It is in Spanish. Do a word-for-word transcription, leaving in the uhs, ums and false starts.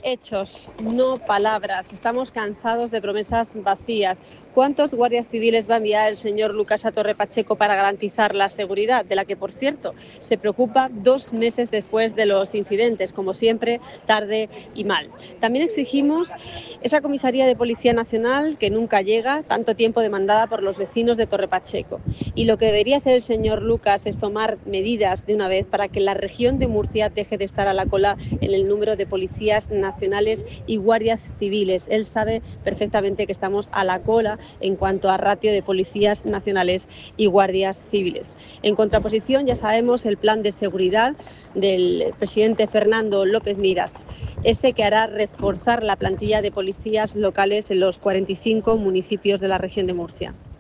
Hechos, no palabras. Estamos cansados de promesas vacías. ¿Cuántos guardias civiles va a enviar el señor Lucas a Torre Pacheco para garantizar la seguridad, de la que, por cierto, se preocupa dos meses después de los incidentes, como siempre, tarde y mal? También exigimos esa comisaría de Policía Nacional que nunca llega, tanto tiempo demandada por los vecinos de Torre Pacheco. Y lo que debería hacer el señor Lucas es tomar medidas de una vez para que la región de Murcia deje de estar a la cola en el número de policías nacionales y guardias civiles. Él sabe perfectamente que estamos a la cola en cuanto a ratio de policías nacionales y guardias civiles. En contraposición, ya sabemos el plan de seguridad del presidente Fernando López Miras, ese que hará reforzar la plantilla de policías locales en los cuarenta y cinco municipios de la región de Murcia.